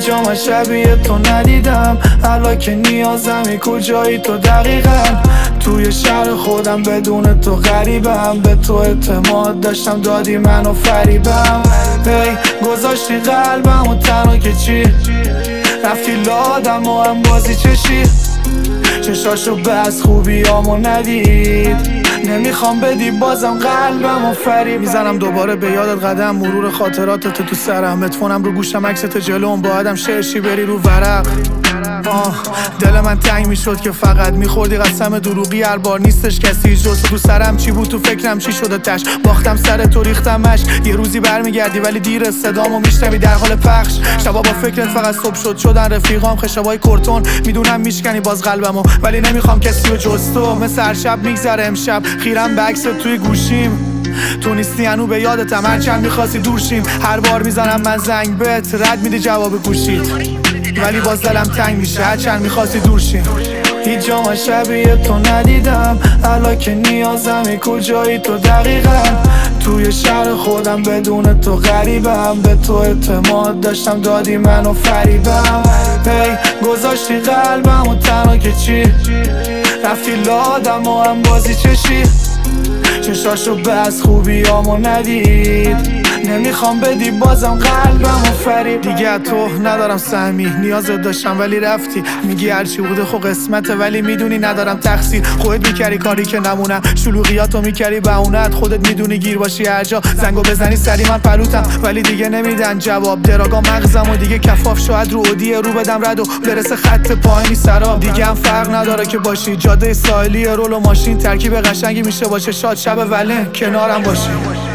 جا شبیه تو ندیدم. الان که نیازمی کجایی تو دقیقا؟ توی شهر خودم بدون تو غریبم. به تو اعتماد داشتم دادی منو فریبم. گذاشتی قلبم و تنها که چی؟ رفتی لادم و هم بازی چشی. چشاشو بس خوبیامو ندید. نمیخوام بدی بازم قلبم و فریب. میزنم دوباره به یادت قدم، مرور خاطراتت تو سرم. اتفونم رو گوشم عکست جلوم، با آدم شعرشی بری رو ورق. دل من تنگ میشد که فقط میخوردی قسم دروغی. هر بار نیستش کسی جز تو سرم. چی بود تو فکرم چی شده تش؟ باختم سر تو ریختمش. یه روزی برمیگردی ولی دیر، صدامو میشنوی در حال پخش. شبا با فکرت فقط صبح شدن رفیقام. خشبای کورتون میدونم میشکنی باز قلبمو، ولی نمیخوام کسی رو جز تو. مثل هر شب میگذره امشب، خیرم به عکست توی گوشیم. تو نیستی هنو به یادتم، هرچند میخواستی دور شیم. هر بار میزنم من زنگ بهت، رد میدی جواب گوشید، ولی باز دلم تنگ میشه هرچند میخواستی دور شیم. هیچ جا شبیه تو ندیدم. الان که نیازمی کجایی تو دقیقا؟ توی شهر خودم بدون تو غریبم. به تو اعتماد داشتم دادی منو فریبم. گذاشتی قلبم و تنها که چی؟ رفتی لادم و هم بازی چشی. چشاشو بس خوبیامو ندید. نمیخوام بدی بازم قلبم و فریب. دیگه تو ندارم سهمی، نیازت داشتم ولی رفتی. میگی هرچی بوده خب قسمته، ولی میدونی ندارم تقصیر. خودت میکردی کاری که نمونم، شلوغیاتو میکردی بهونت. خودت میدونی گیر باشی هر جا، زنگو بزنی سری من پلوتم، ولی دیگه نمیدن جواب. دراگا مغزم و دیگه کفاف، شاید رو اودیه رو بدم رد و برسه خط پایینی سراب. دیگه هم فرق نداره که باشی جاده ساحلی، رول و ماشین. ترکیب قشنگی میشه باشه شاد شب ولن کنارم باشی.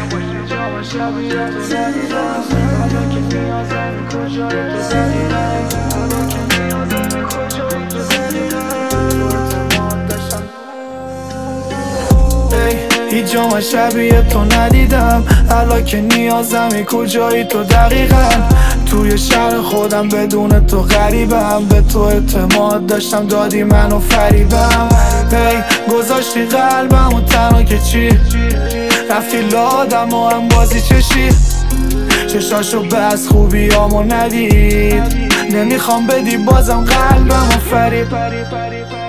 هیچ جا شبیه تو ندیدم. الان که نیازمی کجایی تو دقیقا؟ توی شهر خودم بدون تو غریبم. به تو اعتماد داشتم دادی منو فریبم. گذاشتی قلبم و تنها که چی؟ رفتی لادم و هم بازی چشی. چشاشو بس خوبیامو ندید. نمیخوام بدی بازم قلبم و فریب.